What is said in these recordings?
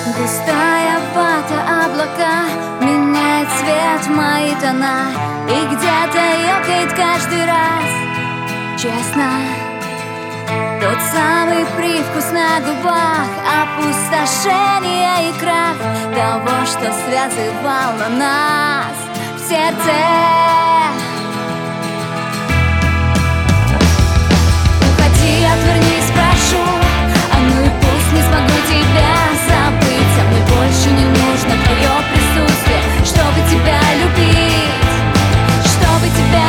Густая вата, облака меняет цвет, мои тона, и где-то ёкает каждый раз. Честно, тот самый привкус на губах, опустошение и крах того, что связывало нас в сердце. Уходи, отвернись, прошу, а ну и пусть не смогу тебя забыть, а мне больше не нужно твое присутствие, чтобы тебя любить, чтобы тебя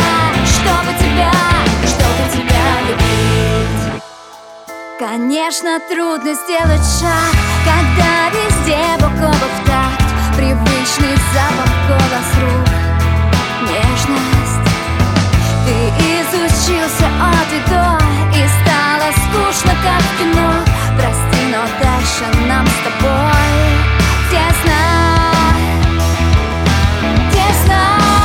любить. Конечно, трудно сделать шаг, когда везде бок о бок в такт привычный запах, голос рук, нежность. Ты изучился от и до, и стало скучно, как в кино. Прости, но дальше нам с тобой тесно, тесно.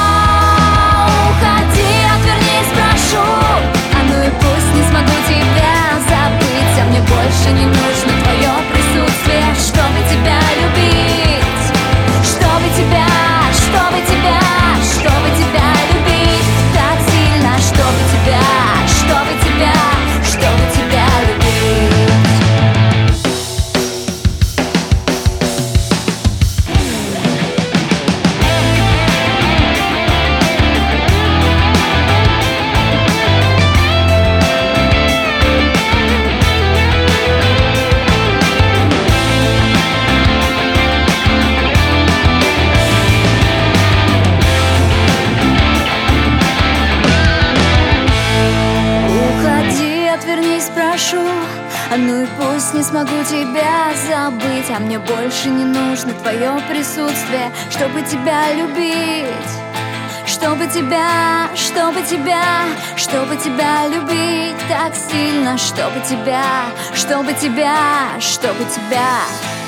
Уходи, отвернись, прошу, а ну и пусть не смогу тебя забыть, а мне больше не нужно твое присутствие, чтобы тебя любить, чтобы тебя любить так сильно, чтобы тебя любить. Прошу, а ну и пусть не смогу тебя забыть, а мне больше не нужно твое присутствие, чтобы тебя любить, чтобы тебя любить так сильно, чтобы тебя